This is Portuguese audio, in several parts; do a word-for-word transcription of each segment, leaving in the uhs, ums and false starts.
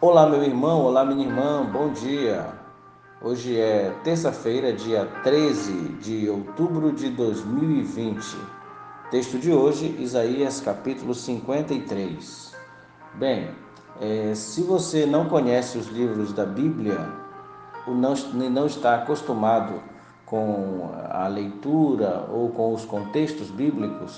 Olá, meu irmão, olá, minha irmã, bom dia. Hoje é terça-feira, dia treze de outubro de dois mil e vinte. Texto de hoje, Isaías capítulo cinquenta e três. Bem, eh, se você não conhece os livros da Bíblia, ou não, não está acostumado com a leitura ou com os contextos bíblicos,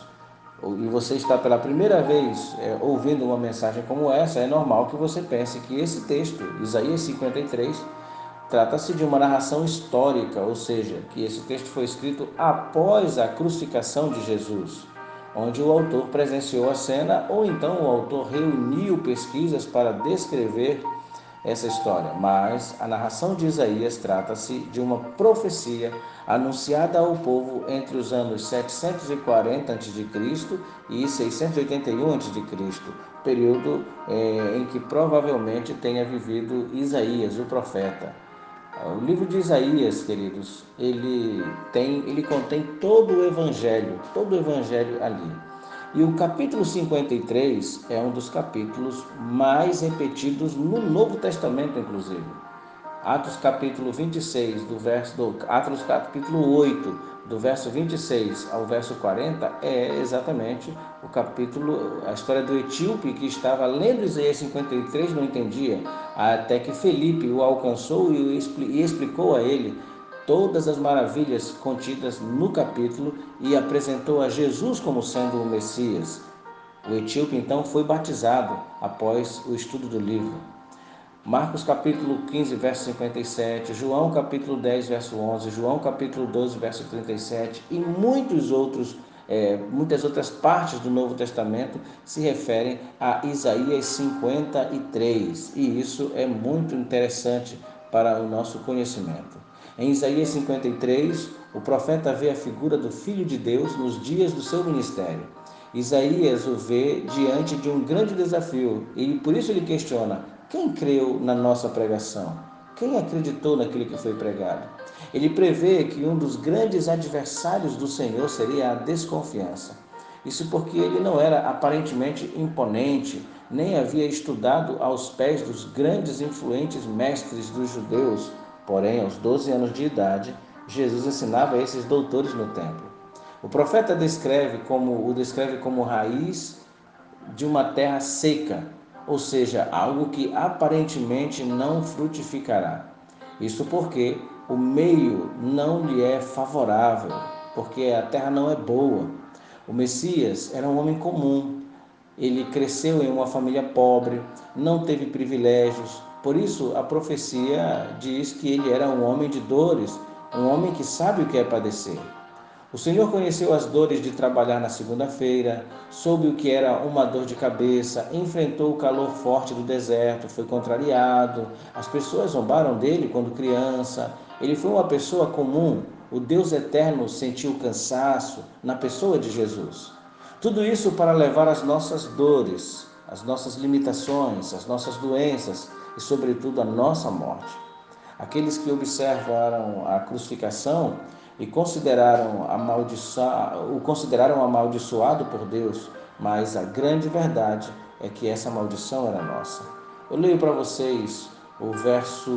e você está pela primeira vez é, ouvindo uma mensagem como essa, é normal que você pense que esse texto, Isaías cinquenta e três, trata-se de uma narração histórica, ou seja, que esse texto foi escrito após a crucificação de Jesus, onde o autor presenciou a cena ou então o autor reuniu pesquisas para descrever essa história, mas a narração de Isaías trata-se de uma profecia anunciada ao povo entre os anos setecentos e quarenta antes de Cristo e seiscentos e oitenta e um antes de Cristo, período eh, em que provavelmente tenha vivido Isaías, o profeta. O livro de Isaías, queridos, ele tem, ele contém todo o evangelho, todo o evangelho ali. E o capítulo cinquenta e três é um dos capítulos mais repetidos no Novo Testamento, inclusive. Atos capítulo vinte e seis, do verso do Atos capítulo oito, do verso vinte e seis ao verso quarenta, é exatamente o capítulo, a história do etíope que estava lendo Isaías cinquenta e três, não entendia, até que Felipe o alcançou e explicou a ele todas as maravilhas contidas no capítulo e apresentou a Jesus como sendo o Messias. O etíope então foi batizado após o estudo do livro. Marcos capítulo quinze, verso cinquenta e sete, João capítulo dez, verso onze, João capítulo doze, verso trinta e sete e muitos outros, é, muitas outras partes do Novo Testamento se referem a Isaías cinquenta e três, e isso é muito interessante para o nosso conhecimento. Em Isaías cinquenta e três, o profeta vê a figura do Filho de Deus nos dias do seu ministério. Isaías o vê diante de um grande desafio e por isso ele questiona: quem creu na nossa pregação? Quem acreditou naquilo que foi pregado? Ele prevê que um dos grandes adversários do Senhor seria a desconfiança. Isso porque ele não era aparentemente imponente, nem havia estudado aos pés dos grandes e influentes mestres dos judeus. Porém, aos doze anos de idade, Jesus ensinava a esses doutores no templo. O profeta descreve como, o descreve como raiz de uma terra seca, ou seja, algo que aparentemente não frutificará. Isso porque o meio não lhe é favorável, porque a terra não é boa. O Messias era um homem comum. Ele cresceu em uma família pobre, não teve privilégios. Por isso, a profecia diz que ele era um homem de dores, um homem que sabe o que é padecer. O Senhor conheceu as dores de trabalhar na segunda-feira, soube o que era uma dor de cabeça, enfrentou o calor forte do deserto, foi contrariado, as pessoas zombaram dele quando criança. Ele foi uma pessoa comum, o Deus eterno sentiu cansaço na pessoa de Jesus. Tudo isso para levar as nossas dores, as nossas limitações, as nossas doenças e, sobretudo, a nossa morte. Aqueles que observaram a crucificação e consideraram o consideraram amaldiçoado por Deus, mas a grande verdade é que essa maldição era nossa. Eu leio para vocês o verso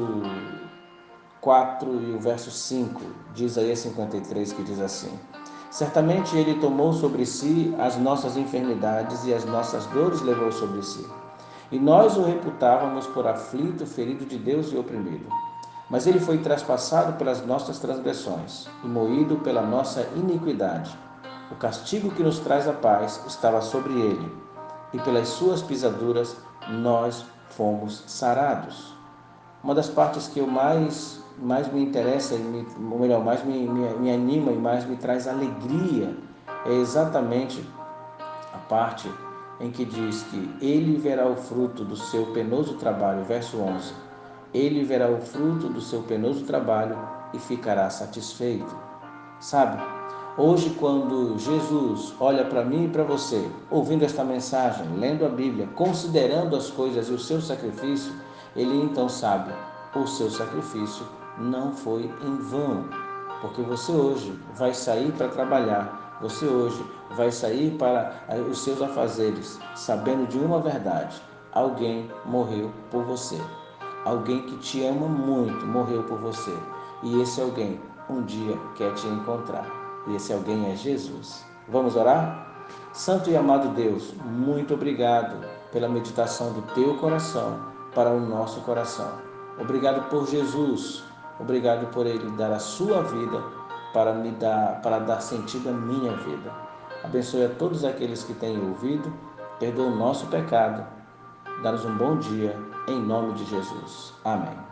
quatro e o verso cinco de Isaías cinquenta e três, que diz assim: certamente ele tomou sobre si as nossas enfermidades e as nossas dores levou sobre si. E nós o reputávamos por aflito, ferido de Deus e oprimido. Mas ele foi traspassado pelas nossas transgressões e moído pela nossa iniquidade. O castigo que nos traz a paz estava sobre ele, e pelas suas pisaduras nós fomos sarados. Uma das partes que eu mais, mais me interessa, ou melhor, mais me, me, me anima e mais me traz alegria, é exatamente a parte em que diz que ele verá o fruto do seu penoso trabalho, verso onze. Ele verá o fruto do seu penoso trabalho e ficará satisfeito. Sabe, hoje quando Jesus olha para mim e para você, ouvindo esta mensagem, lendo a Bíblia, considerando as coisas e o seu sacrifício, ele então sabe, o seu sacrifício não foi em vão, porque você hoje vai sair para trabalhar, você hoje vai sair para os seus afazeres, sabendo de uma verdade: alguém morreu por você. Alguém que te ama muito morreu por você. E esse alguém um dia quer te encontrar. E esse alguém é Jesus. Vamos orar? Santo e amado Deus, muito obrigado pela meditação do teu coração para o nosso coração. Obrigado por Jesus. Obrigado por Ele dar a sua vida para me dar, para dar sentido à minha vida. Abençoe a todos aqueles que têm ouvido. Perdoa o nosso pecado. Dá-nos um bom dia, em nome de Jesus. Amém.